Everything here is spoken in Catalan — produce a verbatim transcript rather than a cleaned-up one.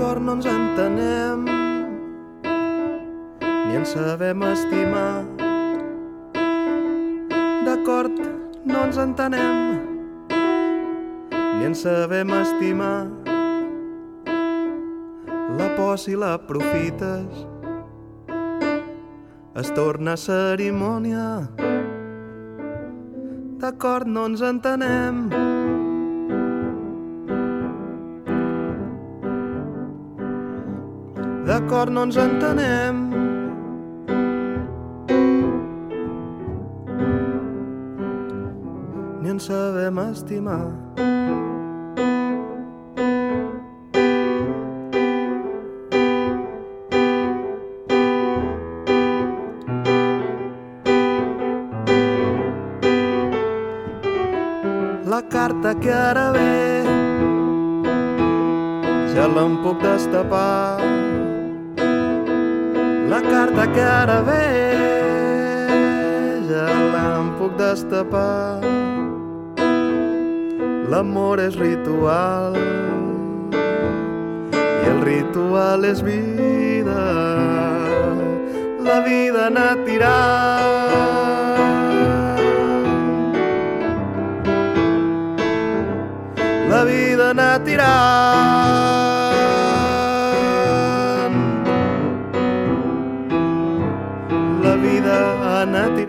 D'acord no ens entenem, ni ens sabem estimar. D'acord no ens entenem, ni ens sabem estimar. La por si l'aprofites es torna cerimònia. D'acord no ens entenem, d'acord no ens entenem. Ni ens sabem estimar. La carta que ara ve ja l'en puc destapar. La carta que ara ve ja l'en puc destapar. L'amor és ritual i el ritual és vida. La vida n'ha tirat, la vida n'ha tirat.